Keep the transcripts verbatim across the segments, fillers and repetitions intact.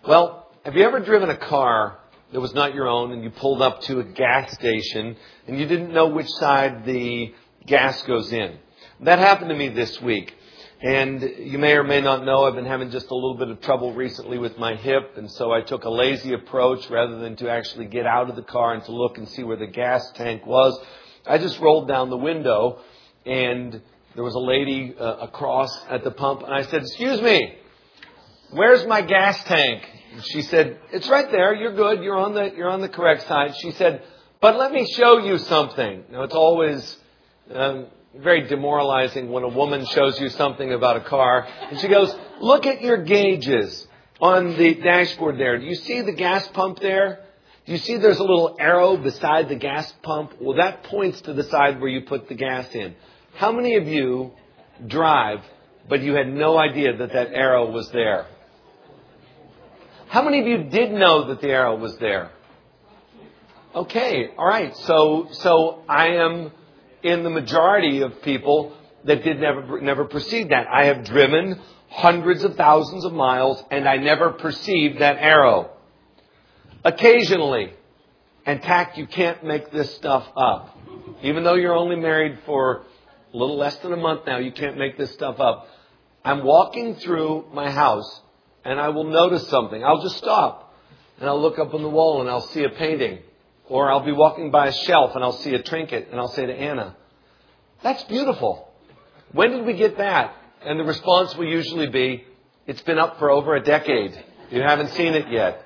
Well, have you ever driven a car that was not your own and you pulled up to a gas station and you didn't know which side the gas goes in? That happened to me this week. And you may or may not know I've been having just a little bit of trouble recently with my hip. And so I took a lazy approach rather than to actually get out of the car and to look and see where the gas tank was. I just rolled down the window and there was a lady uh, across at the pump. And I said, "Excuse me, where's my gas tank?" And she said, "It's right there. You're good. You're on the, you're on the correct side." She said, "But let me show you something." Now, it's always um, very demoralizing when a woman shows you something about a car. And she goes, "Look at your gauges on the dashboard there. Do you see the gas pump there? Do you see there's a little arrow beside the gas pump? Well, that points to the side where you put the gas in." How many of you drive, but you had no idea that that arrow was there? How many of you did know that the arrow was there? Okay, all right. So, so I am in the majority of people that did never, never perceive that. I have driven hundreds of thousands of miles and I never perceived that arrow. Occasionally, and tact, you can't make this stuff up. Even though you're only married for a little less than a month now, you can't make this stuff up. I'm walking through my house and I will notice something. I'll just stop and I'll look up on the wall and I'll see a painting. Or I'll be walking by a shelf and I'll see a trinket and I'll say to Anna, "That's beautiful. When did we get that?" And the response will usually be, "It's been up for over a decade. You haven't seen it yet."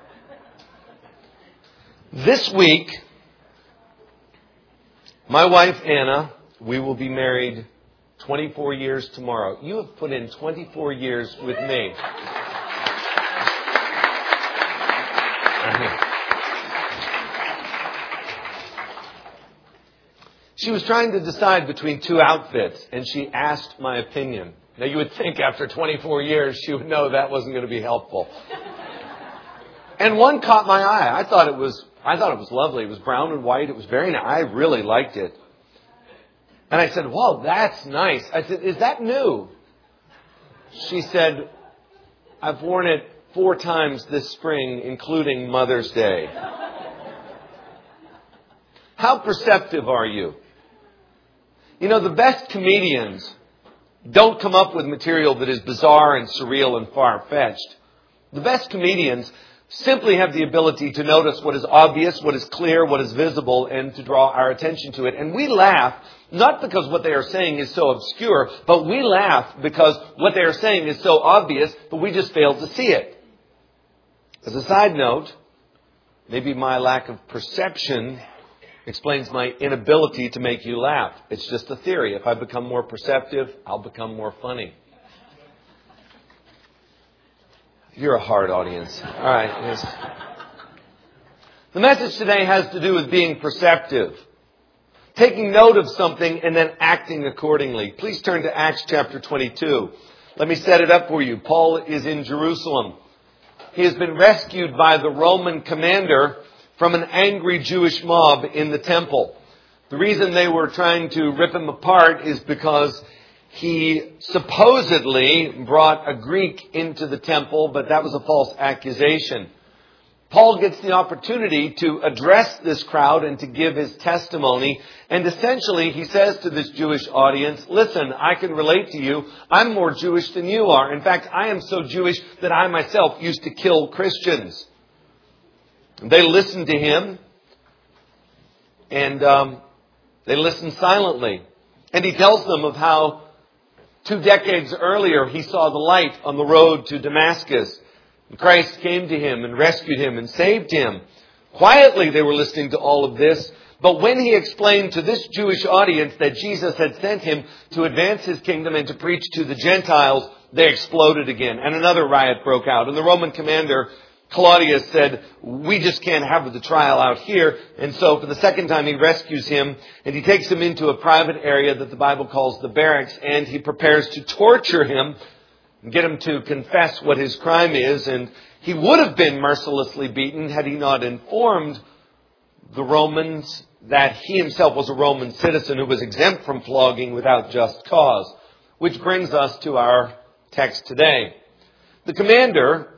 This week, my wife Anna, we will be married twenty-four years tomorrow. You have put in twenty-four years with me. She was trying to decide between two outfits, and she asked my opinion. Now, you would think after twenty-four years, she would know that wasn't going to be helpful. And one caught my eye. I thought it was, I thought it was lovely. It was brown and white. It was very nice. I really liked it. And I said, "Wow, that's nice." I said, "Is that new?" She said, "I've worn it four times this spring, including Mother's Day." How perceptive are you? You know, the best comedians don't come up with material that is bizarre and surreal and far-fetched. The best comedians simply have the ability to notice what is obvious, what is clear, what is visible, and to draw our attention to it. And we laugh, not because what they are saying is so obscure, but we laugh because what they are saying is so obvious, but we just fail to see it. As a side note, maybe my lack of perception explains my inability to make you laugh. It's just a theory. If I become more perceptive, I'll become more funny. You're a hard audience. All right. Yes. The message today has to do with being perceptive. Taking note of something and then acting accordingly. Please turn to Acts chapter twenty-two. Let me set it up for you. Paul is in Jerusalem. He has been rescued by the Roman commander from an angry Jewish mob in the temple. The reason they were trying to rip him apart is because he supposedly brought a Greek into the temple, but that was a false accusation. Paul gets the opportunity to address this crowd and to give his testimony. And essentially, he says to this Jewish audience, "Listen, I can relate to you. I'm more Jewish than you are. In fact, I am so Jewish that I myself used to kill Christians." They listened to him, and um, they listened silently. And he tells them of how two decades earlier he saw the light on the road to Damascus. And Christ came to him and rescued him and saved him. Quietly they were listening to all of this. But when he explained to this Jewish audience that Jesus had sent him to advance his kingdom and to preach to the Gentiles, they exploded again. And another riot broke out. And the Roman commander Claudius said, "We just can't have the trial out here." And so for the second time he rescues him and he takes him into a private area that the Bible calls the barracks, and he prepares to torture him and get him to confess what his crime is. And he would have been mercilessly beaten had he not informed the Romans that he himself was a Roman citizen who was exempt from flogging without just cause. Which brings us to our text today. The commander,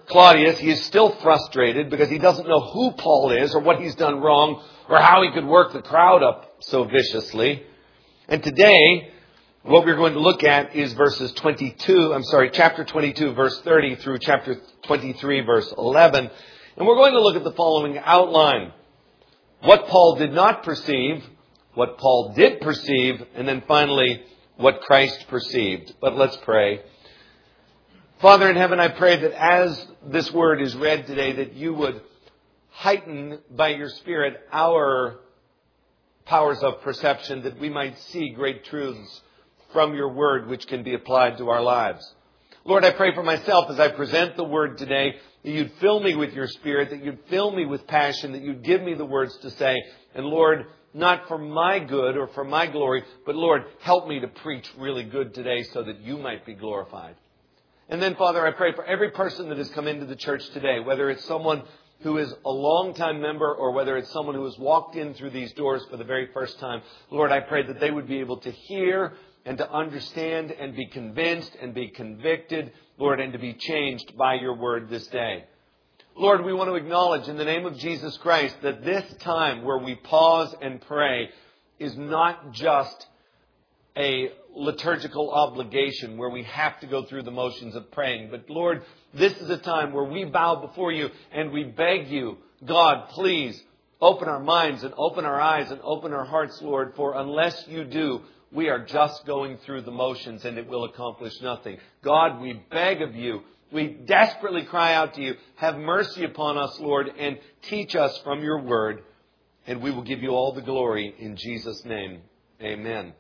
Claudius, he is still frustrated because he doesn't know who Paul is or what he's done wrong or how he could work the crowd up so viciously. And today, what we're going to look at is verses twenty-two, I'm sorry, chapter twenty-two, verse thirty through chapter twenty-three, verse eleven. And we're going to look at the following outline. What Paul did not perceive, what Paul did perceive, and then finally, what Christ perceived. But let's pray. Father in heaven, I pray that as this word is read today, that you would heighten by your Spirit our powers of perception, that we might see great truths from your word which can be applied to our lives. Lord, I pray for myself as I present the word today, that you'd fill me with your Spirit, that you'd fill me with passion, that you'd give me the words to say. And Lord, not for my good or for my glory, but Lord, help me to preach really good today so that you might be glorified. And then, Father, I pray for every person that has come into the church today, whether it's someone who is a long-time member or whether it's someone who has walked in through these doors for the very first time. Lord, I pray that they would be able to hear and to understand and be convinced and be convicted, Lord, and to be changed by your word this day. Lord, we want to acknowledge in the name of Jesus Christ that this time where we pause and pray is not just a liturgical obligation where we have to go through the motions of praying. But Lord, this is a time where we bow before you and we beg you, God, please open our minds and open our eyes and open our hearts, Lord, for unless you do, we are just going through the motions and it will accomplish nothing. God, we beg of you, we desperately cry out to you, have mercy upon us, Lord, and teach us from your word, and we will give you all the glory in Jesus' name. Amen.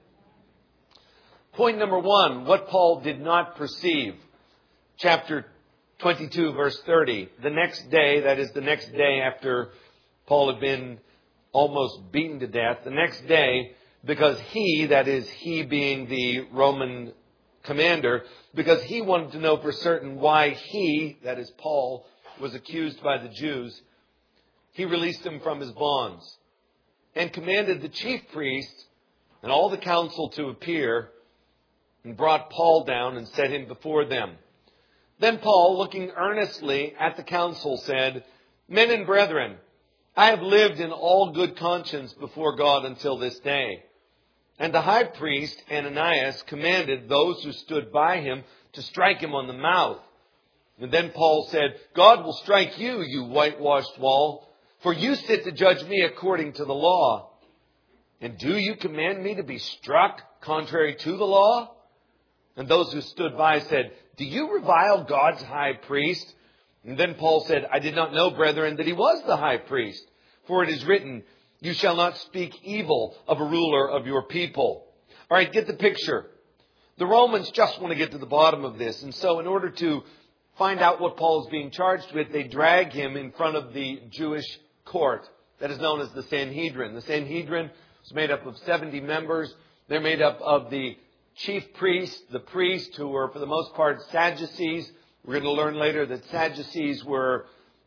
Point number one, what Paul did not perceive. Chapter twenty-two, verse thirty. The next day, that is the next day after Paul had been almost beaten to death, the next day, because he, that is he being the Roman commander, because he wanted to know for certain why he, that is Paul, was accused by the Jews, he released him from his bonds and commanded the chief priests and all the council to appear, and brought Paul down and set him before them. Then Paul, looking earnestly at the council, said, Men and brethren, I have lived in all good conscience before God until this day. And the high priest, Ananias, commanded those who stood by him to strike him on the mouth. And then Paul said, God will strike you, you whitewashed wall, for you sit to judge me according to the law. And do you command me to be struck contrary to the law? And those who stood by said, Do you revile God's high priest? And then Paul said, I did not know, brethren, that he was the high priest. For it is written, You shall not speak evil of a ruler of your people. All right, get the picture. The Romans just want to get to the bottom of this. And so in order to find out what Paul is being charged with, they drag him in front of the Jewish court that is known as the Sanhedrin. The Sanhedrin is made up of seventy members. They're made up of the chief priests, the priests who were for the most part Sadducees. We're going to learn later that Sadducees were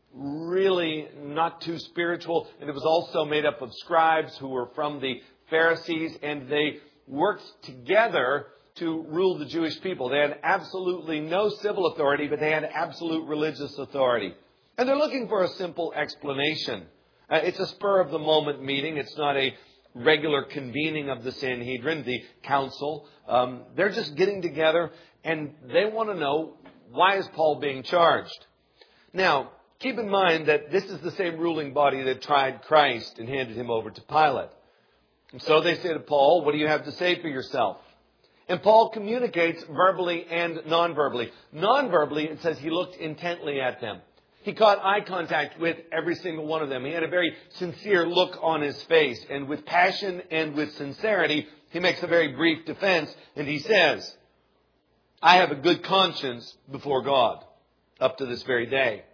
really not too spiritual. And it was also made up of scribes who were from the Pharisees. And they worked together to rule the Jewish people. They had absolutely no civil authority, but they had absolute religious authority. And they're looking for a simple explanation. Uh, it's a spur of the moment meeting. It's not a regular convening of the Sanhedrin, the council. Um, they're just getting together and they want to know, why is Paul being charged? Now, keep in mind that this is the same ruling body that tried Christ and handed him over to Pilate. And so they say to Paul, what do you have to say for yourself? And Paul communicates verbally and non-verbally. Non-verbally, it says he looked intently at them. He caught eye contact with every single one of them. He had a very sincere look on his face. And with passion and with sincerity, he makes a very brief defense. And he says, I have a good conscience before God up to this very day.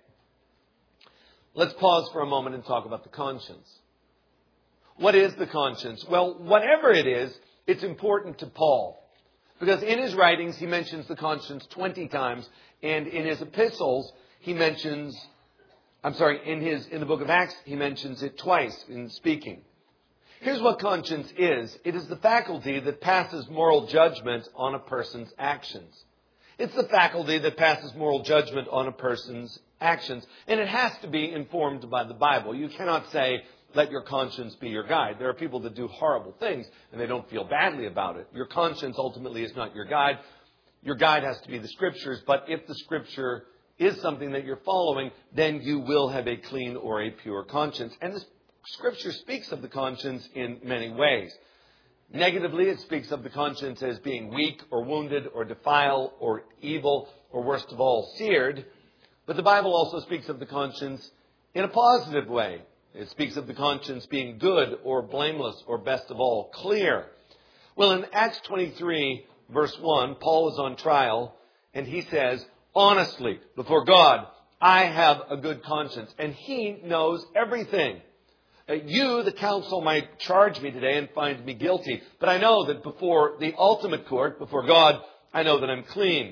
Let's pause for a moment and talk about the conscience. What is the conscience? Well, whatever it is, it's important to Paul. Because in his writings, he mentions the conscience twenty times. And in his epistles, he mentions, I'm sorry, in his in the book of Acts, he mentions it twice in speaking. Here's what conscience is. It is the faculty that passes moral judgment on a person's actions. It's the faculty that passes moral judgment on a person's actions. And it has to be informed by the Bible. You cannot say, let your conscience be your guide. There are people that do horrible things and they don't feel badly about it. Your conscience ultimately is not your guide. Your guide has to be the Scriptures. But if the Scripture is something that you're following, then you will have a clean or a pure conscience. And the Scripture speaks of the conscience in many ways. Negatively, it speaks of the conscience as being weak or wounded or defiled or evil or, worst of all, seared. But the Bible also speaks of the conscience in a positive way. It speaks of the conscience being good or blameless or, best of all, clear. Well, in Acts twenty-three, verse one, Paul is on trial and he says, honestly, before God, I have a good conscience. And he knows everything. Uh, you, the council, might charge me today and find me guilty. But I know that before the ultimate court, before God, I know that I'm clean.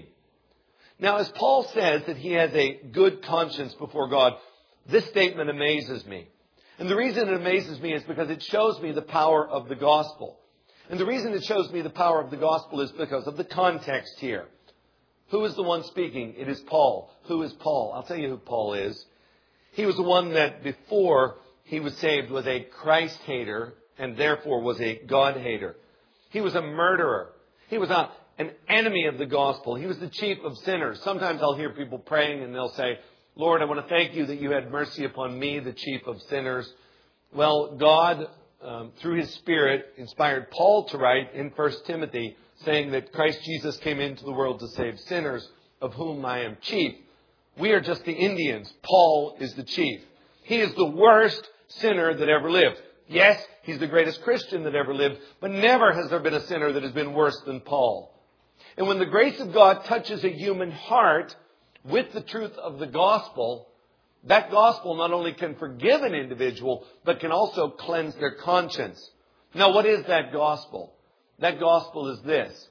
Now, as Paul says that he has a good conscience before God, this statement amazes me. And the reason it amazes me is because it shows me the power of the gospel. And the reason it shows me the power of the gospel is because of the context here. Who is the one speaking? It is Paul. Who is Paul? I'll tell you who Paul is. He was the one that before he was saved was a Christ hater and therefore was a God hater. He was a murderer. He was a, an enemy of the gospel. He was the chief of sinners. Sometimes I'll hear people praying and they'll say, Lord, I want to thank you that you had mercy upon me, the chief of sinners. Well, God, um, through his Spirit, inspired Paul to write in First Timothy, saying that Christ Jesus came into the world to save sinners, of whom I am chief. We are just the Indians. Paul is the chief. He is the worst sinner that ever lived. Yes, he's the greatest Christian that ever lived, but never has there been a sinner that has been worse than Paul. And when the grace of God touches a human heart with the truth of the gospel, that gospel not only can forgive an individual, but can also cleanse their conscience. Now, what is that gospel? That gospel is this.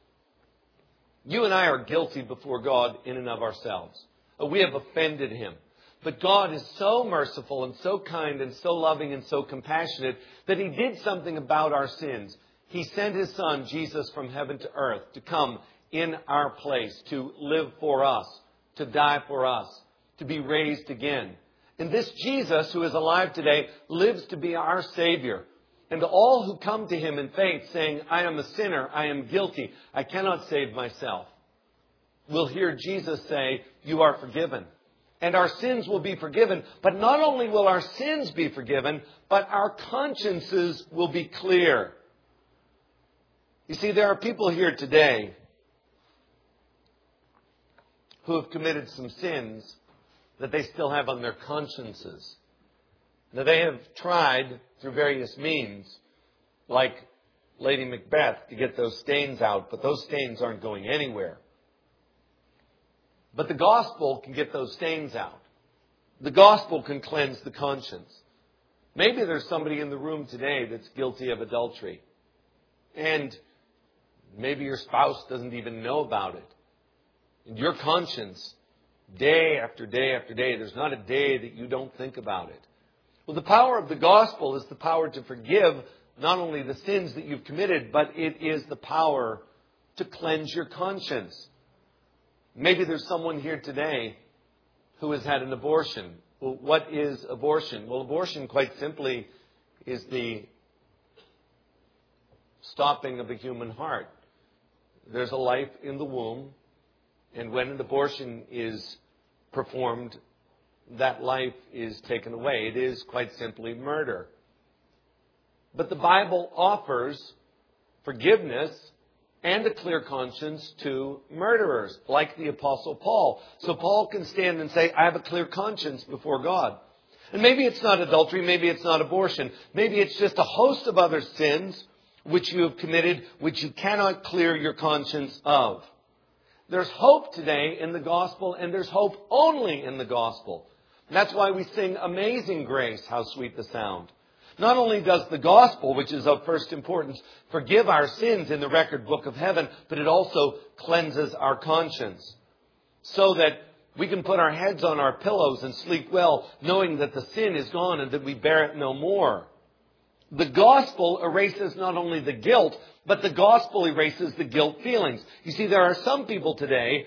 You and I are guilty before God in and of ourselves. We have offended him. But God is so merciful and so kind and so loving and so compassionate that he did something about our sins. He sent his Son, Jesus, from heaven to earth to come in our place, to live for us, to die for us, to be raised again. And this Jesus, who is alive today, lives to be our Savior. And to all who come to him in faith, saying, I am a sinner, I am guilty, I cannot save myself, we'll hear Jesus say, you are forgiven. And our sins will be forgiven. But not only will our sins be forgiven, but our consciences will be clear. You see, there are people here today who have committed some sins that they still have on their consciences. Now, they have tried through various means, like Lady Macbeth, to get those stains out, but those stains aren't going anywhere. But the gospel can get those stains out. The gospel can cleanse the conscience. Maybe there's somebody in the room today that's guilty of adultery. And maybe your spouse doesn't even know about it. And your conscience, day after day after day, there's not a day that you don't think about it. Well, the power of the gospel is the power to forgive not only the sins that you've committed, but it is the power to cleanse your conscience. Maybe there's someone here today who has had an abortion. Well, what is abortion? Well, abortion, quite simply, is the stopping of the human heart. There's a life in the womb, and when an abortion is performed, that life is taken away. It is quite simply murder. But the Bible offers forgiveness and a clear conscience to murderers, like the Apostle Paul. So Paul can stand and say, I have a clear conscience before God. And maybe it's not adultery, maybe it's not abortion. Maybe it's just a host of other sins which you have committed, which you cannot clear your conscience of. There's hope today in the gospel, and there's hope only in the gospel. And that's why we sing Amazing Grace, how sweet the sound. Not only does the gospel, which is of first importance, forgive our sins in the record book of heaven, but it also cleanses our conscience so that we can put our heads on our pillows and sleep well, knowing that the sin is gone and that we bear it no more. The gospel erases not only the guilt, but the gospel erases the guilt feelings. You see, there are some people today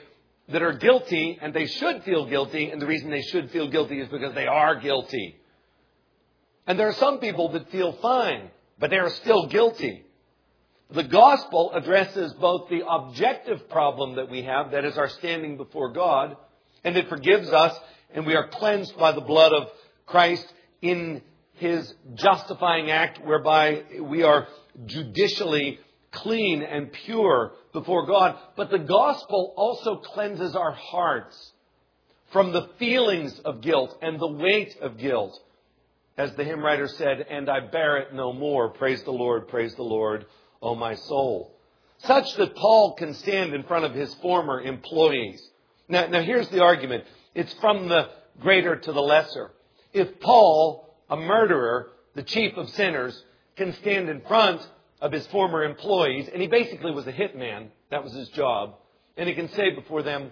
that are guilty, and they should feel guilty, and the reason they should feel guilty is because they are guilty. And there are some people that feel fine, but they are still guilty. The gospel addresses both the objective problem that we have, that is our standing before God, and it forgives us, and we are cleansed by the blood of Christ in His justifying act, whereby we are judicially clean and pure before God. But the gospel also cleanses our hearts from the feelings of guilt and the weight of guilt. As the hymn writer said, "And I bear it no more. Praise the Lord, praise the Lord, O my soul." Such that Paul can stand in front of his former employees. Now, now here's the argument. It's from the greater to the lesser. If Paul, a murderer, the chief of sinners, can stand in front of his former employees, and he basically was a hitman, that was his job, and he can say before them,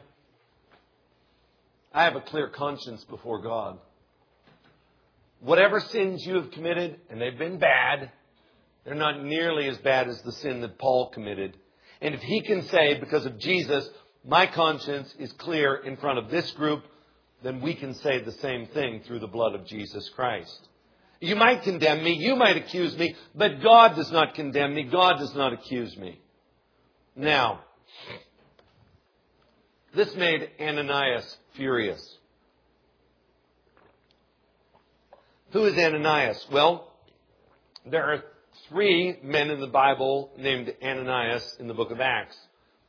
"I have a clear conscience before God. Whatever sins you have committed, and they've been bad, they're not nearly as bad as the sin that Paul committed." And if he can say, because of Jesus, my conscience is clear in front of this group, then we can say the same thing through the blood of Jesus Christ. You might condemn me, you might accuse me, but God does not condemn me, God does not accuse me. Now, this made Ananias furious. Who is Ananias? Well, there are three men in the Bible named Ananias in the book of Acts.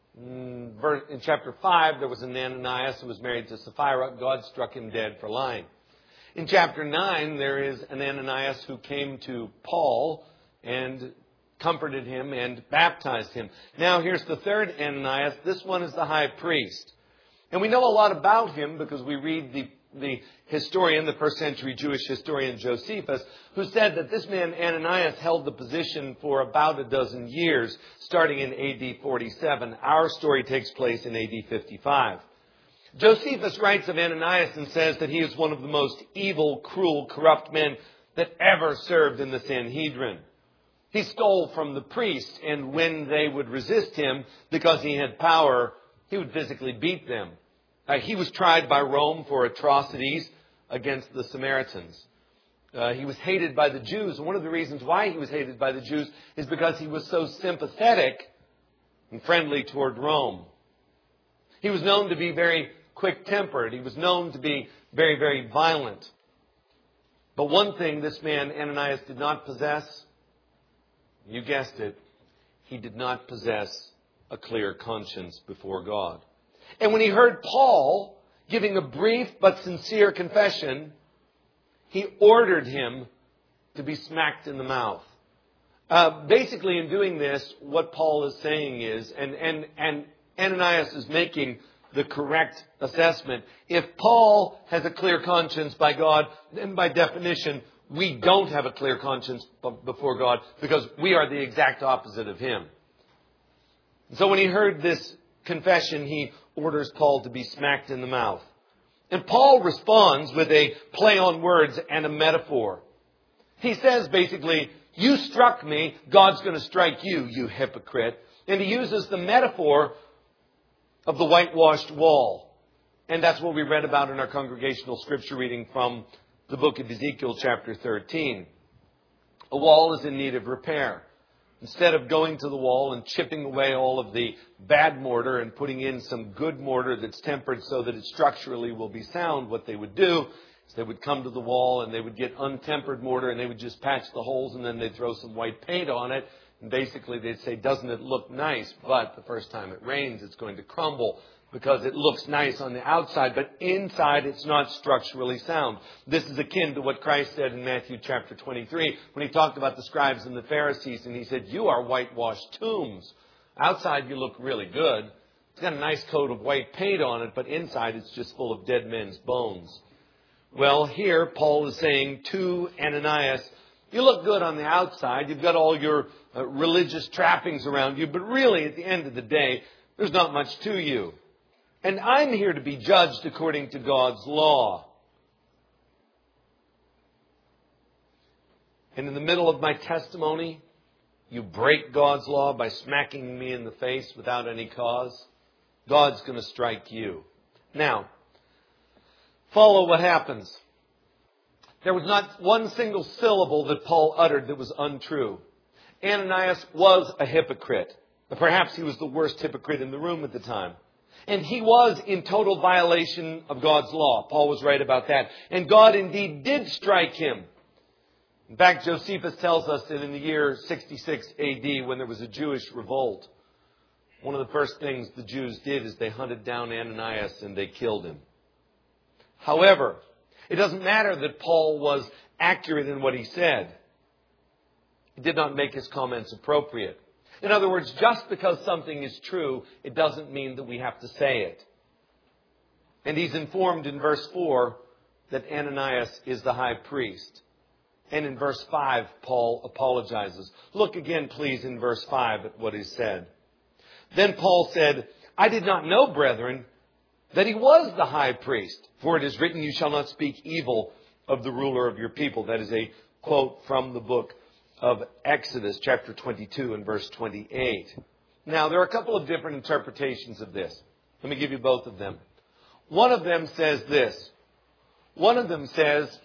In chapter five, there was an Ananias who was married to Sapphira. God struck him dead for lying. In chapter nine, there is an Ananias who came to Paul and comforted him and baptized him. Now, here's the third Ananias. This one is the high priest. And we know a lot about him because we read the, the historian, the first century Jewish historian Josephus, who said that this man Ananias held the position for about a dozen years, starting in A D forty-seven. Our story takes place in A D fifty-five. Josephus writes of Ananias and says that he is one of the most evil, cruel, corrupt men that ever served in the Sanhedrin. He stole from the priests, and when they would resist him because he had power, he would physically beat them. Uh, he was tried by Rome for atrocities against the Samaritans. Uh, he was hated by the Jews, and one of the reasons why he was hated by the Jews is because he was so sympathetic and friendly toward Rome. He was known to be very quick-tempered. He was known to be very, very violent. But one thing this man, Ananias, did not possess, you guessed it, he did not possess a clear conscience before God. And when he heard Paul giving a brief but sincere confession, he ordered him to be smacked in the mouth. Uh, basically, in doing this, what Paul is saying is, and, and, and Ananias is making the correct assessment. If Paul has a clear conscience by God, then by definition, we don't have a clear conscience before God because we are the exact opposite of him. So when he heard this confession, he orders Paul to be smacked in the mouth. And Paul responds with a play on words and a metaphor. He says basically, you struck me, God's going to strike you, you hypocrite. And he uses the metaphor of the whitewashed wall. And that's what we read about in our congregational scripture reading from the book of Ezekiel chapter thirteen. A wall is in need of repair. Instead of going to the wall and chipping away all of the bad mortar and putting in some good mortar that's tempered so that it structurally will be sound, what they would do is they would come to the wall and they would get untempered mortar and they would just patch the holes and then they'd throw some white paint on it. And basically they'd say, doesn't it look nice? But the first time it rains, it's going to crumble because it looks nice on the outside, but inside it's not structurally sound. This is akin to what Christ said in Matthew chapter twenty-three when he talked about the scribes and the Pharisees. And he said, you are whitewashed tombs. Outside you look really good. It's got a nice coat of white paint on it, but inside it's just full of dead men's bones. Well, here Paul is saying to Ananias, you look good on the outside. You've got all your uh, religious trappings around you. But really, at the end of the day, there's not much to you. And I'm here to be judged according to God's law. And in the middle of my testimony, you break God's law by smacking me in the face without any cause. God's going to strike you. Now, follow what happens. There was not one single syllable that Paul uttered that was untrue. Ananias was a hypocrite. Perhaps he was the worst hypocrite in the room at the time. And he was in total violation of God's law. Paul was right about that. And God indeed did strike him. In fact, Josephus tells us that in the year sixty-six A D, when there was a Jewish revolt, one of the first things the Jews did is they hunted down Ananias and they killed him. However, it doesn't matter that Paul was accurate in what he said. He did not make his comments appropriate. In other words, just because something is true, it doesn't mean that we have to say it. And he's informed in verse four that Ananias is the high priest. And in verse five, Paul apologizes. Look again, please, in verse five at what is said. Then Paul said, I did not know, brethren, that he was the high priest. For it is written, you shall not speak evil of the ruler of your people. That is a quote from the book of Exodus, chapter twenty-two and verse twenty-eight. Now, there are a couple of different interpretations of this. Let me give you both of them. One of them says this. One of them says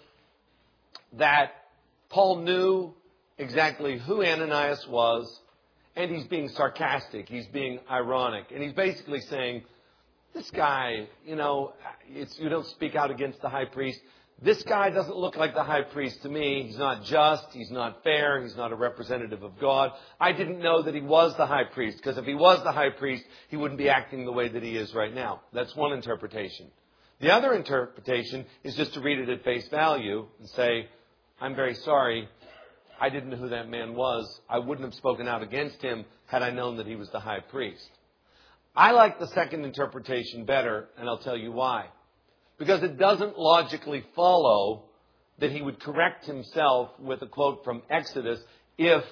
that Paul knew exactly who Ananias was, and he's being sarcastic. He's being ironic. And he's basically saying, this guy, you know, it's, you don't speak out against the high priest. This guy doesn't look like the high priest to me. He's not just. He's not fair. He's not a representative of God. I didn't know that he was the high priest, because if he was the high priest, he wouldn't be acting the way that he is right now. That's one interpretation. The other interpretation is just to read it at face value and say, I'm very sorry. I didn't know who that man was. I wouldn't have spoken out against him had I known that he was the high priest. I like the second interpretation better, and I'll tell you why. Because it doesn't logically follow that he would correct himself with a quote from Exodus if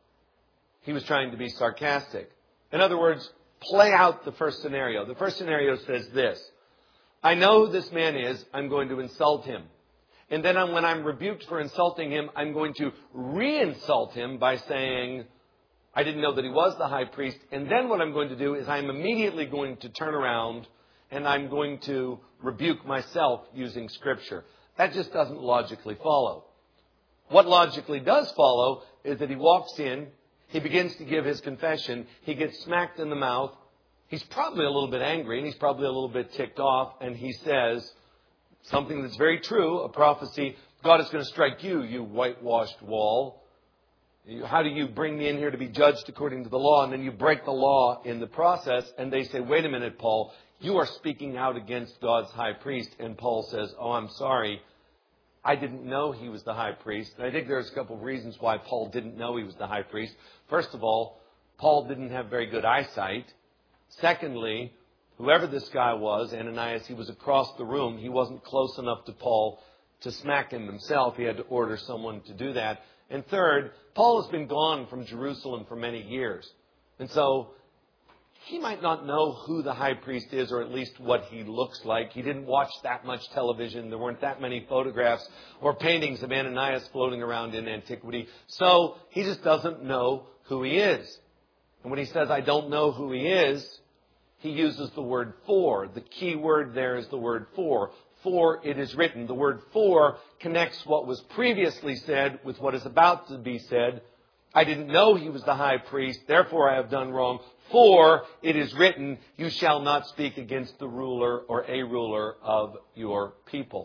he was trying to be sarcastic. In other words, play out the first scenario. The first scenario says this. I know who this man is. I'm going to insult him. And then when I'm rebuked for insulting him, I'm going to re-insult him by saying, I didn't know that he was the high priest. And then what I'm going to do is I'm immediately going to turn around and I'm going to rebuke myself using Scripture. That just doesn't logically follow. What logically does follow is that he walks in, he begins to give his confession, he gets smacked in the mouth, he's probably a little bit angry and he's probably a little bit ticked off, and he says something that's very true, a prophecy, God is going to strike you, you whitewashed wall. How do you bring me in here to be judged according to the law? And then you break the law in the process. And they say, wait a minute, Paul, you are speaking out against God's high priest. And Paul says, oh, I'm sorry. I didn't know he was the high priest. And I think there's a couple of reasons why Paul didn't know he was the high priest. First of all, Paul didn't have very good eyesight. Secondly, whoever this guy was, Ananias, he was across the room. He wasn't close enough to Paul to smack him himself. He had to order someone to do that. And third, Paul has been gone from Jerusalem for many years. And so he might not know who the high priest is, or at least what he looks like. He didn't watch that much television. There weren't that many photographs or paintings of Ananias floating around in antiquity. So he just doesn't know who he is. And when he says, I don't know who he is, he uses the word for. The key word there is the word for. For it is written. The word for connects what was previously said with what is about to be said. I didn't know he was the high priest, therefore I have done wrong. For it is written, you shall not speak against the ruler or a ruler of your people.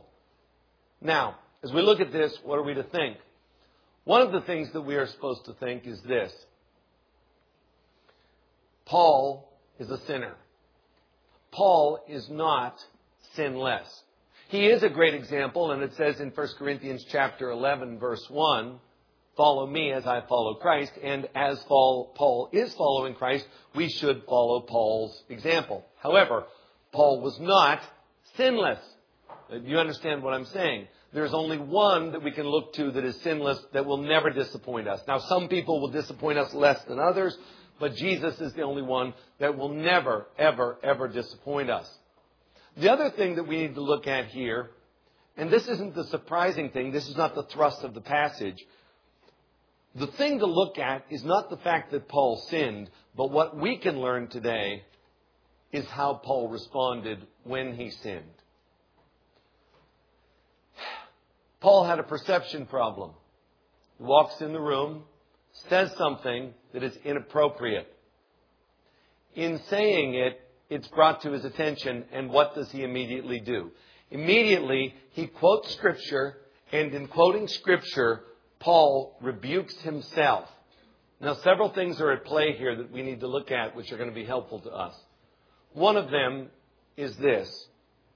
Now, as we look at this, what are we to think? One of the things that we are supposed to think is this. Paul is a sinner. Paul is not sinless. He is a great example, and it says in First Corinthians chapter eleven, verse one, follow me as I follow Christ. And as Paul is following Christ, we should follow Paul's example. However, Paul was not sinless. You understand what I'm saying? There's only one that we can look to that is sinless, that will never disappoint us. Now, some people will disappoint us less than others, but Jesus is the only one that will never, ever, ever disappoint us. The other thing that we need to look at here, and this isn't the surprising thing, this is not the thrust of the passage. The thing to look at is not the fact that Paul sinned, but what we can learn today is how Paul responded when he sinned. Paul had a perception problem. He walks in the room, says something that is inappropriate. In saying it, it's brought to his attention, and what does he immediately do? Immediately, he quotes Scripture, and in quoting Scripture, Paul rebukes himself. Now, several things are at play here that we need to look at, which are going to be helpful to us. One of them is this.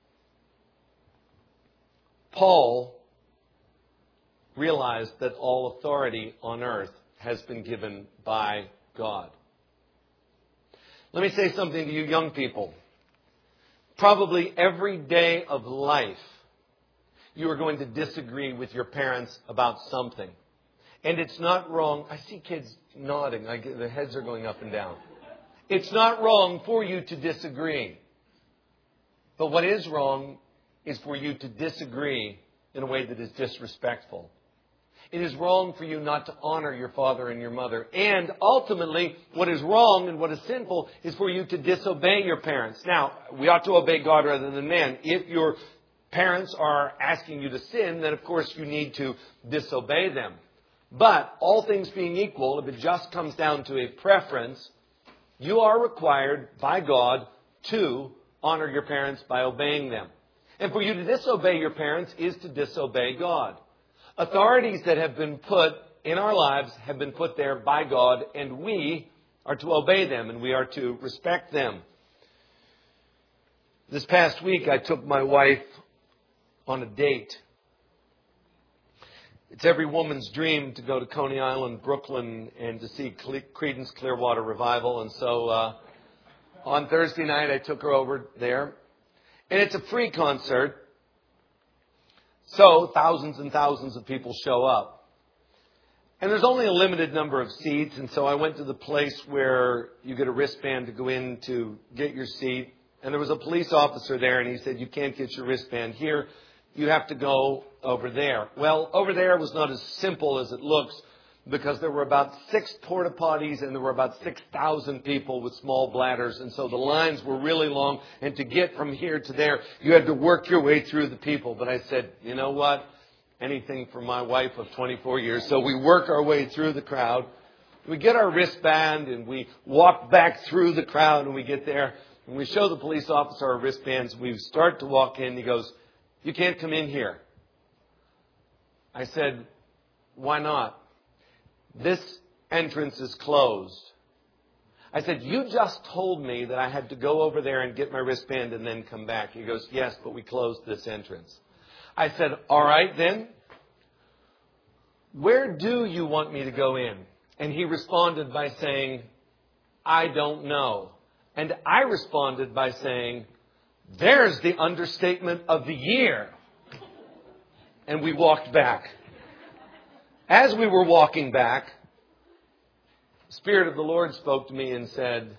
Paul realized that all authority on earth has been given by God. Let me say something to you young people. Probably every day of life, you are going to disagree with your parents about something. And it's not wrong. I see kids nodding. I get, their heads are going up and down. It's not wrong for you to disagree. But what is wrong is for you to disagree in a way that is disrespectful. It is wrong for you not to honor your father and your mother. And ultimately, what is wrong and what is sinful is for you to disobey your parents. Now, we ought to obey God rather than man. If your parents are asking you to sin, then of course you need to disobey them. But all things being equal, if it just comes down to a preference, you are required by God to honor your parents by obeying them. And for you to disobey your parents is to disobey God. Authorities that have been put in our lives have been put there by God, and we are to obey them and we are to respect them. This past week, I took my wife on a date. It's every woman's dream to go to Coney Island, Brooklyn, and to see Creedence Clearwater Revival. And so uh, on Thursday night, I took her over there. And it's a free concert. So thousands and thousands of people show up. And there's only a limited number of seats. And so I went to the place where you get a wristband to go in to get your seat. And there was a police officer there, and he said, you can't get your wristband here. You have to go over there. Well, over there was not as simple as it looks, because there were about six porta potties and there were about six thousand people with small bladders. And so the lines were really long. And to get from here to there, you had to work your way through the people. But I said, you know what? Anything for my wife of twenty-four years. So we work our way through the crowd. We get our wristband and we walk back through the crowd, and we get there. And we show the police officer our wristbands. We start to walk in. He goes, you can't come in here. I said, why not? This entrance is closed. I said, you just told me that I had to go over there and get my wristband and then come back. He goes, yes, but we closed this entrance. I said, all right then. Where do you want me to go in? And he responded by saying, I don't know. And I responded by saying, there's the understatement of the year. And we walked back. As we were walking back, the Spirit of the Lord spoke to me and said,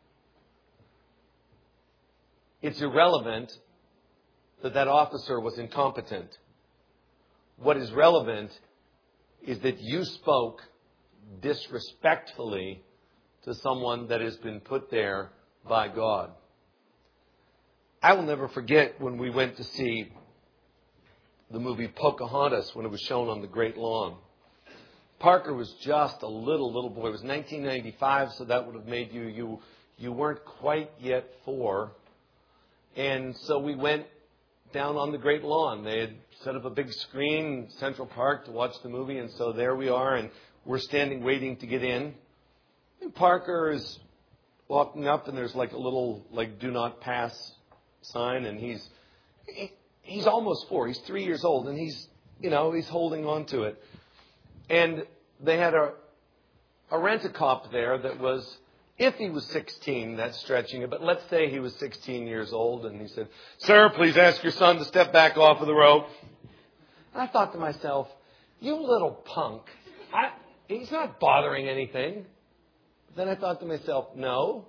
it's irrelevant that that officer was incompetent. What is relevant is that you spoke disrespectfully to someone that has been put there by God. I will never forget when we went to see the movie Pocahontas when it was shown on the Great Lawn. Parker was just a little, little boy. It was nineteen ninety-five, so that would have made you, you, you weren't quite yet four. And so we went down on the Great Lawn. They had set up a big screen in Central Park to watch the movie, and so there we are, and we're standing waiting to get in. And Parker is walking up, and there's like a little, like, do not pass sign, and he's he, he's almost four. He's three years old, and he's, you know, he's holding on to it. And they had a a rent-a-cop there that was, if he was sixteen, that's stretching it, but let's say he was sixteen years old, and he said, sir, please ask your son to step back off of the rope. And I thought to myself, you little punk, I, he's not bothering anything. Then I thought to myself, no,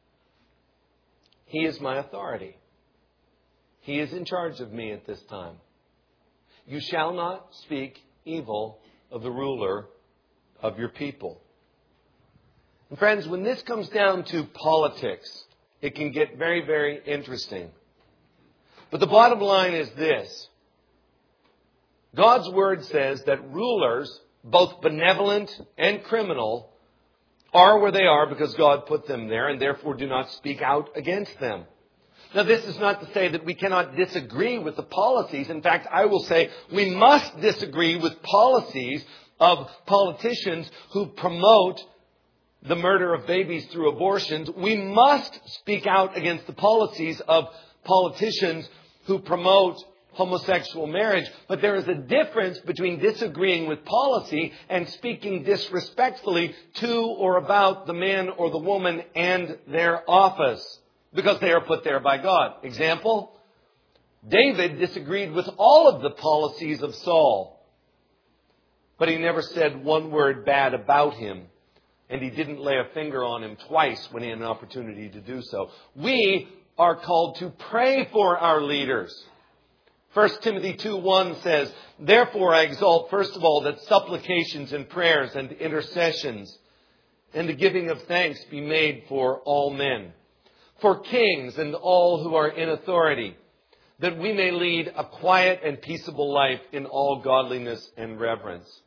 he is my authority. He is in charge of me at this time. You shall not speak evil of the ruler of your people. And friends, when this comes down to politics, it can get very, very interesting. But the bottom line is this. God's Word says that rulers, both benevolent and criminal, are where they are because God put them there, and therefore do not speak out against them. Now, this is not to say that we cannot disagree with the policies. In fact, I will say we must disagree with policies of politicians who promote the murder of babies through abortions. We must speak out against the policies of politicians who promote homosexual marriage. But there is a difference between disagreeing with policy and speaking disrespectfully to or about the man or the woman and their office, because they are put there by God. Example, David disagreed with all of the policies of Saul, but he never said one word bad about him. And he didn't lay a finger on him twice when he had an opportunity to do so. We are called to pray for our leaders. First Timothy two one says, "Therefore I exalt first of all that supplications and prayers and intercessions and the giving of thanks be made for all men, for kings and all who are in authority, that we may lead a quiet and peaceable life in all godliness and reverence."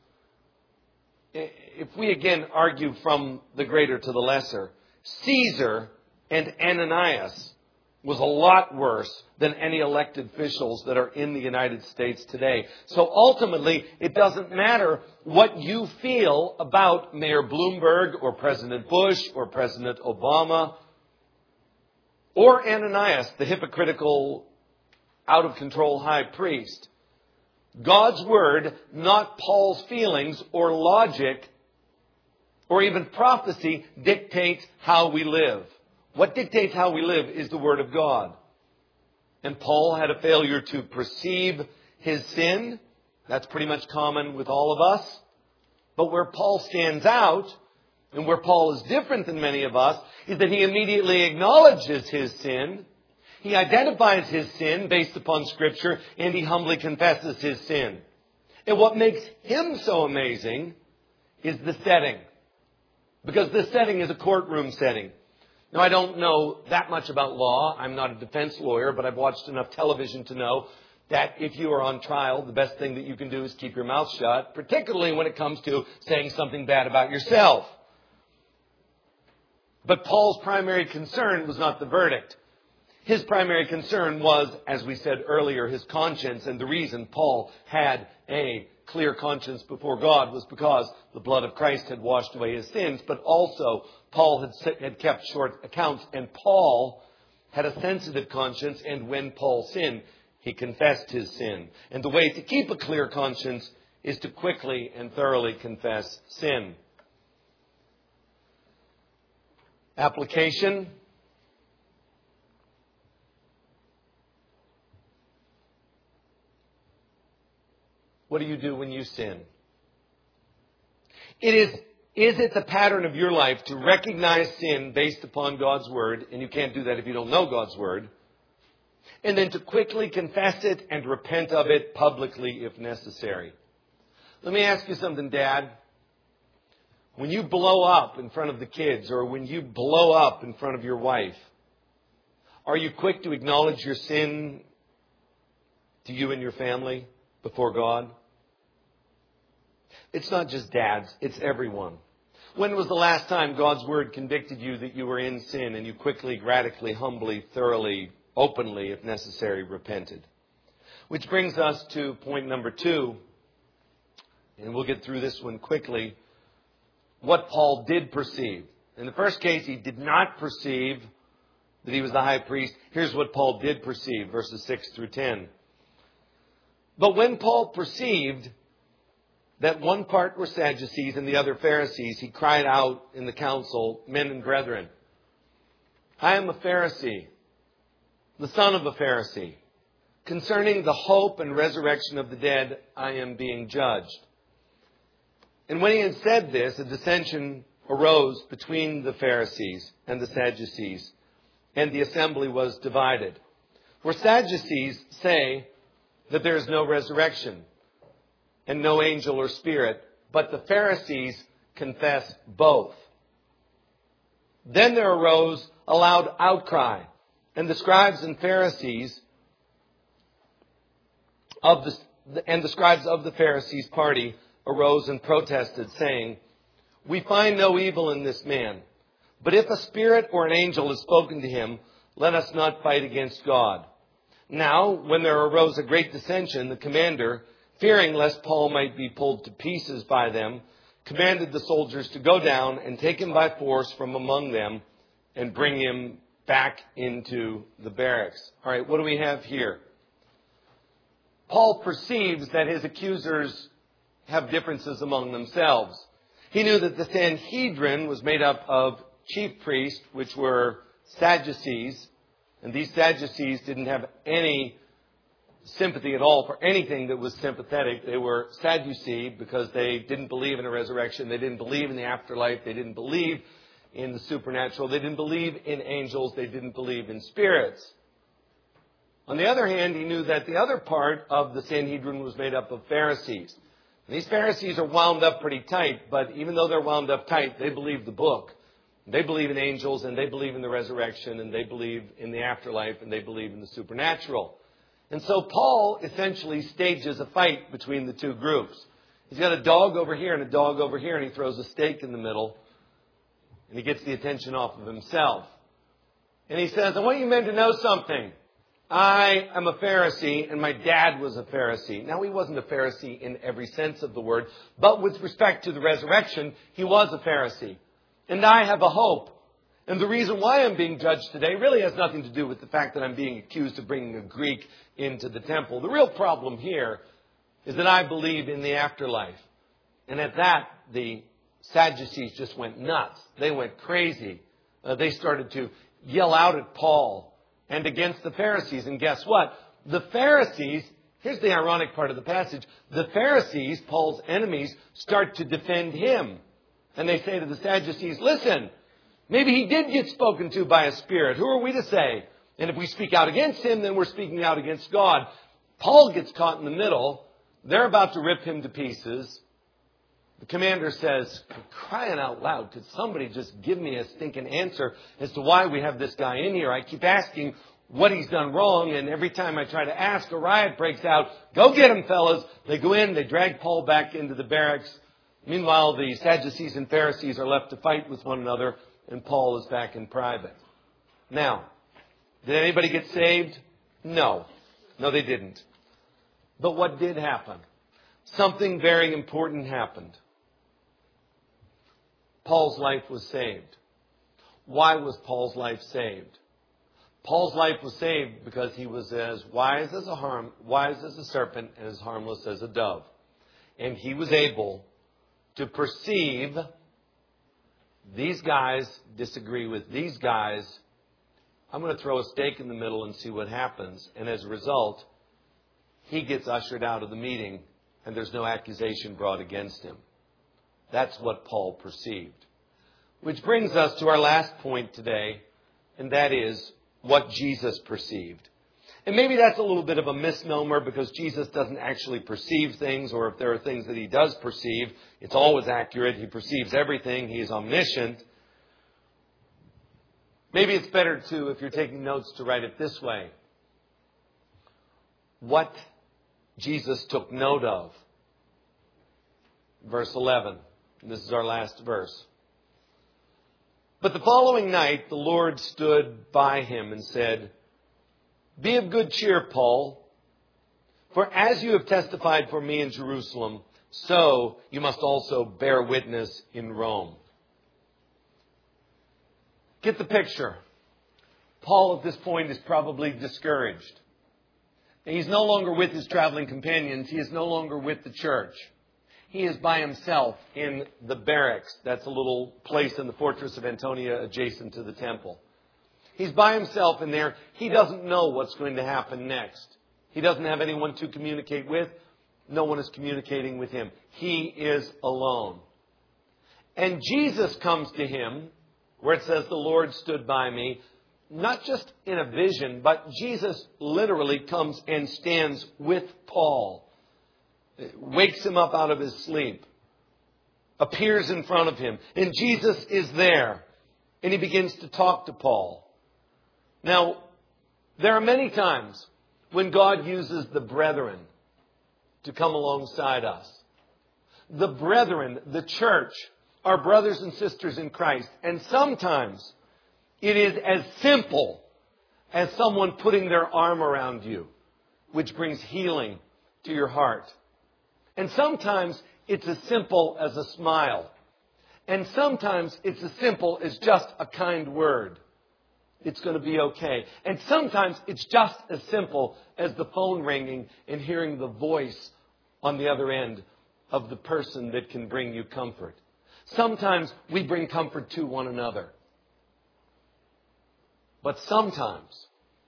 If we again argue from the greater to the lesser, Caesar and Ananias was a lot worse than any elected officials that are in the United States today. So ultimately, it doesn't matter what you feel about Mayor Bloomberg or President Bush or President Obama or Ananias, the hypocritical, out-of-control high priest. God's Word, not Paul's feelings or logic or even prophecy, dictates how we live. What dictates how we live is the Word of God. And Paul had a failure to perceive his sin. That's pretty much common with all of us. But where Paul stands out, and where Paul is different than many of us, is that he immediately acknowledges his sin. He identifies his sin based upon Scripture, and he humbly confesses his sin. And what makes him so amazing is the setting. Because this setting is a courtroom setting. Now, I don't know that much about law. I'm not a defense lawyer, but I've watched enough television to know that if you are on trial, the best thing that you can do is keep your mouth shut, particularly when it comes to saying something bad about yourself. But Paul's primary concern was not the verdict. His primary concern was, as we said earlier, his conscience. And the reason Paul had a clear conscience before God was because the blood of Christ had washed away his sins. But also, Paul had, had kept short accounts. And Paul had a sensitive conscience. And when Paul sinned, he confessed his sin. And the way to keep a clear conscience is to quickly and thoroughly confess sin. Application. What do you do when you sin? It is, is it the pattern of your life to recognize sin based upon God's Word, and you can't do that if you don't know God's Word, and then to quickly confess it and repent of it publicly if necessary? Let me ask you something, Dad. When you blow up in front of the kids, or when you blow up in front of your wife, are you quick to acknowledge your sin to you and your family before God? It's not just dads, it's everyone. When was the last time God's Word convicted you that you were in sin and you quickly, radically, humbly, thoroughly, openly, if necessary, repented? Which brings us to point number two, and we'll get through this one quickly. What Paul did perceive. In the first case, he did not perceive that he was the high priest. Here's what Paul did perceive, verses six through ten. But when Paul perceived that one part were Sadducees and the other Pharisees, he cried out in the council, "Men and brethren, I am a Pharisee, the son of a Pharisee. Concerning the hope and resurrection of the dead, I am being judged." And when he had said this, a dissension arose between the Pharisees and the Sadducees, and the assembly was divided. For Sadducees say that there is no resurrection and no angel or spirit, but the Pharisees confess both. Then there arose a loud outcry. And the scribes and Pharisees of the, and the scribes of the Pharisees' party arose and protested, saying, "We find no evil in this man. But if a spirit or an angel has spoken to him, let us not fight against God." Now, when there arose a great dissension, the commander, fearing lest Paul might be pulled to pieces by them, commanded the soldiers to go down and take him by force from among them and bring him back into the barracks. All right, what do we have here? Paul perceives that his accusers have differences among themselves. He knew that the Sanhedrin was made up of chief priests, which were Sadducees, and these Sadducees didn't have any sympathy at all for anything that was sympathetic. They were Sadducee because they didn't believe in a resurrection. They didn't believe in the afterlife. They didn't believe in the supernatural. They didn't believe in angels. They didn't believe in spirits. On the other hand, he knew that the other part of the Sanhedrin was made up of Pharisees. And these Pharisees are wound up pretty tight, but even though they're wound up tight, they believe the book. They believe in angels, and they believe in the resurrection, and they believe in the afterlife, and they believe in the supernatural. And so Paul essentially stages a fight between the two groups. He's got a dog over here and a dog over here, and he throws a stake in the middle, and he gets the attention off of himself. And he says, "I want you men to know something. I am a Pharisee, and my dad was a Pharisee." Now, he wasn't a Pharisee in every sense of the word, but with respect to the resurrection, he was a Pharisee. And I have a hope. And the reason why I'm being judged today really has nothing to do with the fact that I'm being accused of bringing a Greek into the temple. The real problem here is that I believe in the afterlife. And at that, the Sadducees just went nuts. They went crazy. Uh, they started to yell out at Paul and against the Pharisees. And guess what? The Pharisees, here's the ironic part of the passage, the Pharisees, Paul's enemies, start to defend him. And they say to the Sadducees, "Listen, maybe he did get spoken to by a spirit. Who are we to say? And if we speak out against him, then we're speaking out against God." Paul gets caught in the middle. They're about to rip him to pieces. The commander says, "For crying out loud, could somebody just give me a stinking answer as to why we have this guy in here? I keep asking what he's done wrong, and every time I try to ask, a riot breaks out. Go get him, fellas." They go in, they drag Paul back into the barracks. Meanwhile, the Sadducees and Pharisees are left to fight with one another, and Paul is back in private. Now, did anybody get saved? No. No, they didn't. But what did happen? Something very important happened. Paul's life was saved. Why was Paul's life saved? Paul's life was saved because he was as wise as a harm, wise as a serpent and as harmless as a dove. And he was able to perceive these guys disagree with these guys. I'm going to throw a stake in the middle and see what happens. And as a result, he gets ushered out of the meeting and there's no accusation brought against him. That's what Paul perceived. Which brings us to our last point today, and that is what Jesus perceived. And maybe that's a little bit of a misnomer because Jesus doesn't actually perceive things, or if there are things that he does perceive, it's always accurate. He perceives everything. He is omniscient. Maybe it's better to, if you're taking notes, to write it this way. What Jesus took note of. Verse eleven. This is our last verse. "But the following night the Lord stood by him and said, 'Be of good cheer, Paul, for as you have testified for me in Jerusalem, so you must also bear witness in Rome.'" Get the picture. Paul at this point is probably discouraged. And he's no longer with his traveling companions. He is no longer with the church. He is by himself in the barracks. That's a little place in the fortress of Antonia adjacent to the temple. He's by himself in there. He doesn't know what's going to happen next. He doesn't have anyone to communicate with. No one is communicating with him. He is alone. And Jesus comes to him, where it says the Lord stood by me, not just in a vision, but Jesus literally comes and stands with Paul. Wakes him up out of his sleep. Appears in front of him. And Jesus is there. And he begins to talk to Paul. Now, there are many times when God uses the brethren to come alongside us. The brethren, the church, are brothers and sisters in Christ. And sometimes it is as simple as someone putting their arm around you, which brings healing to your heart. And sometimes it's as simple as a smile. And sometimes it's as simple as just a kind word. It's going to be okay. And sometimes it's just as simple as the phone ringing and hearing the voice on the other end of the person that can bring you comfort. Sometimes we bring comfort to one another. But sometimes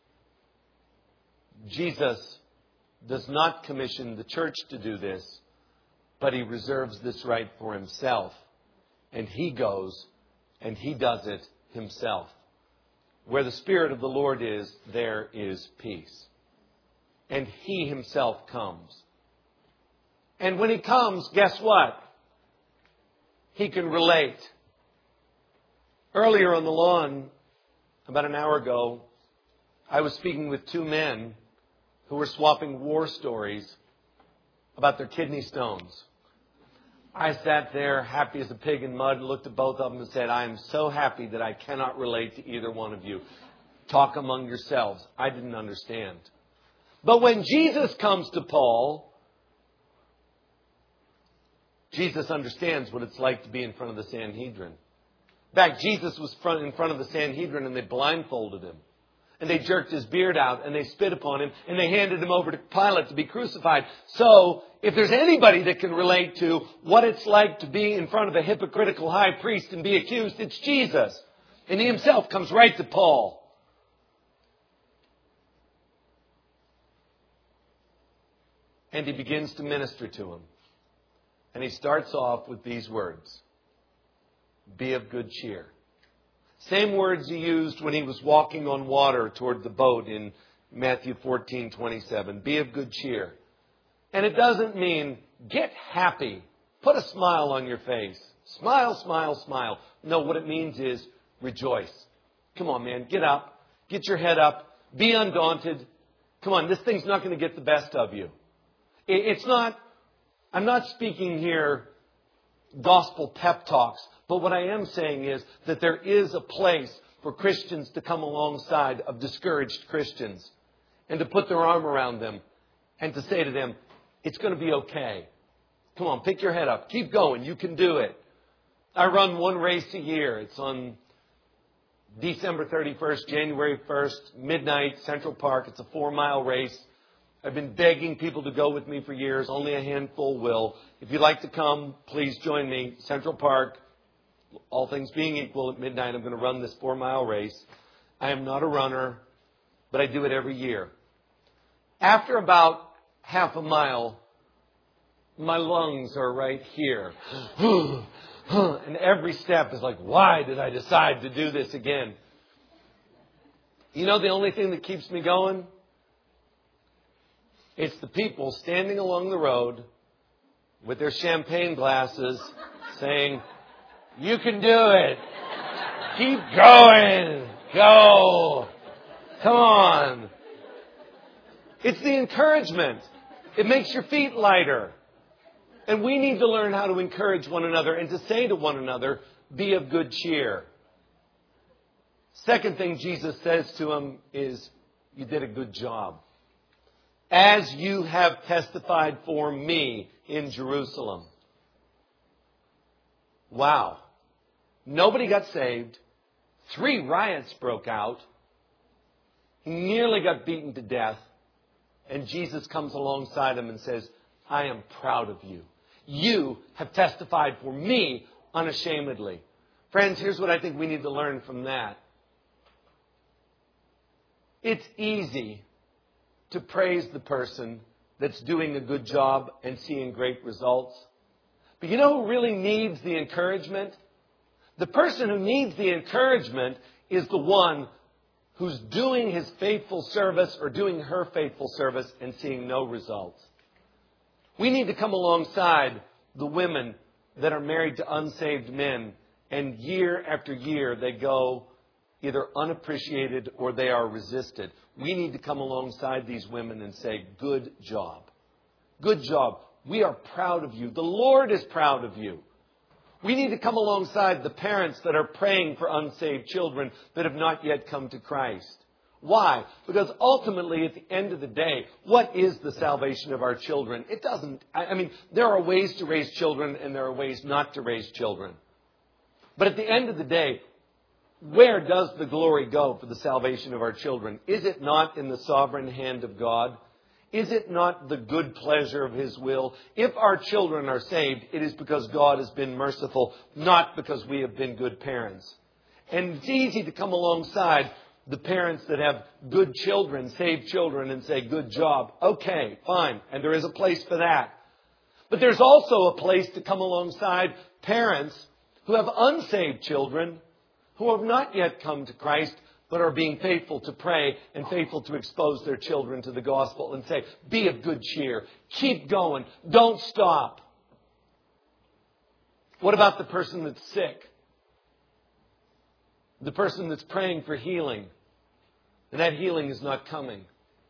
Jesus does not commission the church to do this, but he reserves this right for himself. And he goes and he does it himself. Where the Spirit of the Lord is, there is peace. And he himself comes. And when he comes, guess what? He can relate. Earlier on the lawn, about an hour ago, I was speaking with two men who were swapping war stories about their kidney stones. I sat there happy as a pig in mud, looked at both of them and said, I am so happy that I cannot relate to either one of you. Talk among yourselves. I didn't understand. But when Jesus comes to Paul, Jesus understands what it's like to be in front of the Sanhedrin. In fact, Jesus was in front of the Sanhedrin and they blindfolded him. And they jerked his beard out and they spit upon him and they handed him over to Pilate to be crucified. So, if there's anybody that can relate to what it's like to be in front of a hypocritical high priest and be accused, it's Jesus. And he himself comes right to Paul. And he begins to minister to him. And he starts off with these words. Be of good cheer. Same words he used when he was walking on water toward the boat in Matthew fourteen twenty-seven. Be of good cheer. And it doesn't mean get happy. Put a smile on your face. Smile, smile, smile. No, what it means is rejoice. Come on, man. Get up. Get your head up. Be undaunted. Come on. This thing's not going to get the best of you. It's not, I'm not speaking here gospel pep talks. But what I am saying is that there is a place for Christians to come alongside of discouraged Christians and to put their arm around them and to say to them, it's going to be okay. Come on, pick your head up. Keep going. You can do it. I run one race a year. It's on December thirty-first, January first, midnight, Central Park. It's a four-mile race. I've been begging people to go with me for years. Only a handful will. If you'd like to come, please join me. Central Park. All things being equal, at midnight, I'm going to run this four-mile race. I am not a runner, but I do it every year. After about half a mile, my lungs are right here. And every step is like, why did I decide to do this again? You know the only thing that keeps me going? It's the people standing along the road with their champagne glasses saying, you can do it. Keep going. Go. Come on. It's the encouragement. It makes your feet lighter. And we need to learn how to encourage one another and to say to one another, be of good cheer. Second thing Jesus says to him is, you did a good job. As you have testified for me in Jerusalem. Wow. Nobody got saved. Three riots broke out. He nearly got beaten to death. And Jesus comes alongside him and says, I am proud of you. You have testified for me unashamedly. Friends, here's what I think we need to learn from that. It's easy to praise the person that's doing a good job and seeing great results. But you know who really needs the encouragement? The person who needs the encouragement is the one who's doing his faithful service or doing her faithful service and seeing no results. We need to come alongside the women that are married to unsaved men And year after year, they go either unappreciated or they are resisted. We need to come alongside these women and say, good job. Good job. We are proud of you. The Lord is proud of you. We need to come alongside the parents that are praying for unsaved children that have not yet come to Christ. Why? Because ultimately, at the end of the day, what is the salvation of our children? It doesn't, I mean, there are ways to raise children and there are ways not to raise children. But at the end of the day, where does the glory go for the salvation of our children? Is it not in the sovereign hand of God? Is it not the good pleasure of His will? If our children are saved, it is because God has been merciful, not because we have been good parents. And it's easy to come alongside the parents that have good children, saved children, and say, good job. Okay, fine. And there is a place for that. But there's also a place to come alongside parents who have unsaved children who have not yet come to Christ, but are being faithful to pray and faithful to expose their children to the gospel and say, be of good cheer. Keep going. Don't stop. What about the person that's sick? The person that's praying for healing, and that healing is not coming.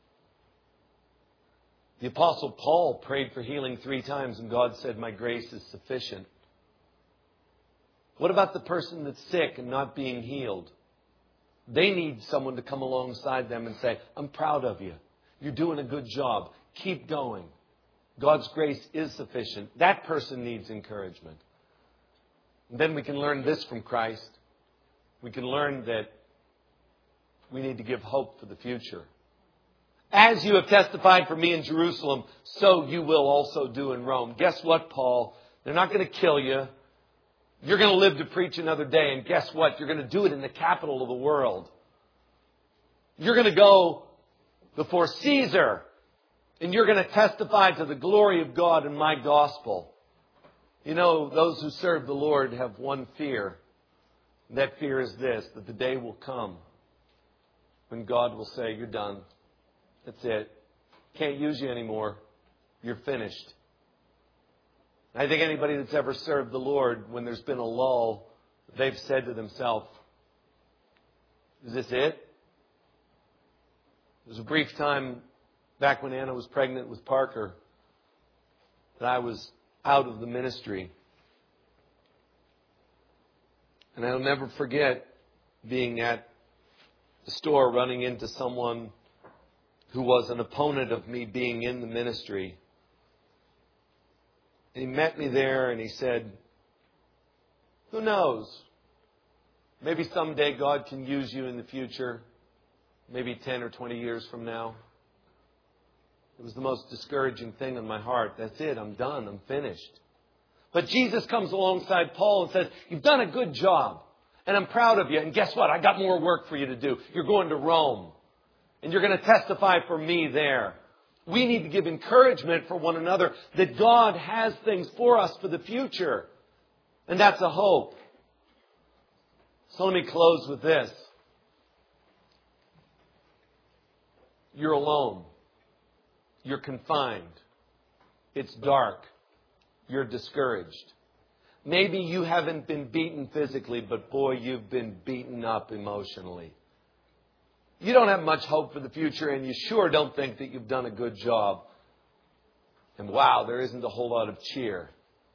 The Apostle Paul prayed for healing three times, and God said, my grace is sufficient. What about the person that's sick and not being healed? They need someone to come alongside them and say, I'm proud of you. You're doing a good job. Keep going. God's grace is sufficient. That person needs encouragement. And then we can learn this from Christ. We can learn that we need to give hope for the future. As you have testified for me in Jerusalem, so you will also do in Rome. Guess what, Paul? They're not going to kill you. You're going to live to preach another day. And guess what? You're going to do it in the capital of the world. You're going to go before Caesar. And you're going to testify to the glory of God in my gospel. You know, those who serve the Lord have one fear. That fear is this, that the day will come when God will say, you're done. That's it. Can't use you anymore. You're finished. I think anybody that's ever served the Lord, when there's been a lull, they've said to themselves, is this it? There was a brief time back when Anna was pregnant with Parker that I was out of the ministry. And I'll never forget being at the store running into someone who was an opponent of me being in the ministry. And he met me there and he said, who knows? Maybe someday God can use you in the future. Maybe ten or twenty years from now. It was the most discouraging thing in my heart. That's it. I'm done. I'm finished. But Jesus comes alongside Paul and says, you've done a good job. And I'm proud of you. And guess what? I got more work for you to do. You're going to Rome. And you're going to testify for me there. We need to give encouragement for one another that God has things for us for the future. And that's a hope. So let me close with this. You're alone. You're confined. It's dark. You're discouraged. Maybe you haven't been beaten physically, but boy, you've been beaten up emotionally. You don't have much hope for the future, and you sure don't think that you've done a good job. And wow, there isn't a whole lot of cheer.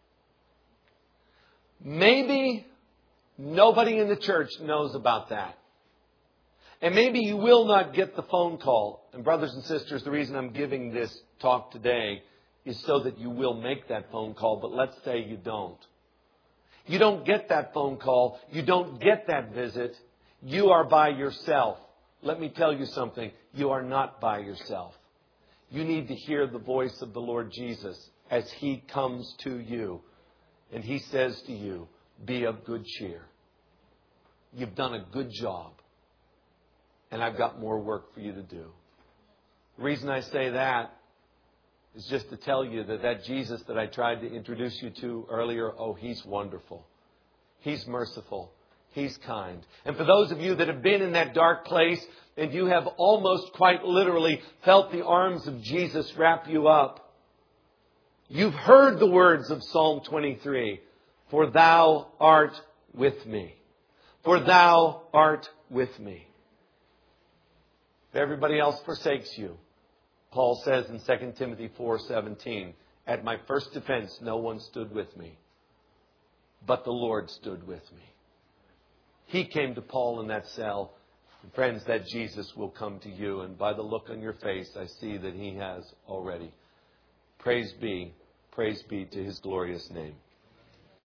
Maybe nobody in the church knows about that. And maybe you will not get the phone call. And brothers and sisters, the reason I'm giving this talk today is so that you will make that phone call. But let's say you don't. You don't get that phone call. You don't get that visit. You are by yourself. Let me tell you something. You are not by yourself. You need to hear the voice of the Lord Jesus as He comes to you. And He says to you, be of good cheer. You've done a good job. And I've got more work for you to do. The reason I say that is just to tell you that that Jesus that I tried to introduce you to earlier, oh, He's wonderful. He's merciful. He's kind. And for those of you that have been in that dark place and you have almost quite literally felt the arms of Jesus wrap you up, you've heard the words of Psalm twenty-three. For thou art with me. For thou art with me. If everybody else forsakes you, Paul says in Second Timothy four seventeen, at my first defense no one stood with me, but the Lord stood with me. He came to Paul in that cell. And friends, that Jesus will come to you. And by the look on your face, I see that He has already. Praise be, praise be to His glorious name.